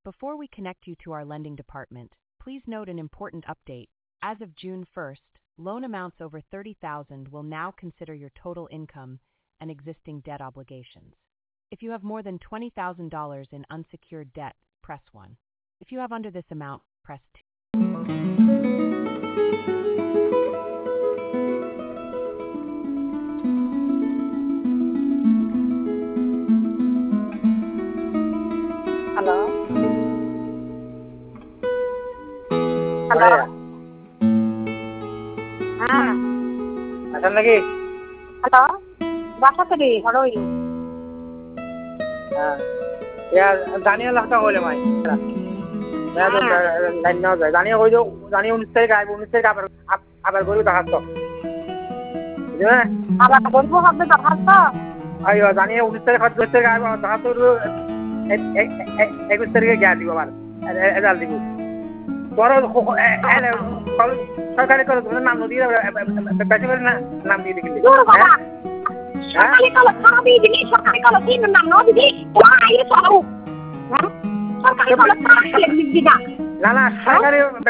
Before we connect you to our lending department, please note an important update. As of June 1st, loan amounts over $30,000 will now consider your total income and existing debt obligations. If you have more than $20,000 in unsecured debt, press 1. If you have under this amount, press 2. Hello hello হ্যাঁ আছেন নাকি? Hello বাসাতে রে হরই হ্যাঁ ইয়া জানিয়ে লাখটা হইলে মাই না তো লাইন না যায় জানিয়ে হই যাও জানিয়ে 19 তারিখ আইব 19 তারিখ আবার গরু দেখাচ্ছ বুঝলে আবার বলবো হবে দরখাস্ত আইও জানিয়ে 19 তারিখ 20 তারিখ আইব দেখাচ্ছ 21 তারিখে গিয়া দিব আবার এজাল দিব বড় সরকারি করে নাম দিয়ে বেশি করে নাম দিয়ে দিবি বাবা সরকারি কলেজ খাবি দিবি সরকারি কলেজ দিন নাম ন দিবি আইলে সরু হ্যাঁ সরকারি কলেজ খাবি দিবি না না সরকারি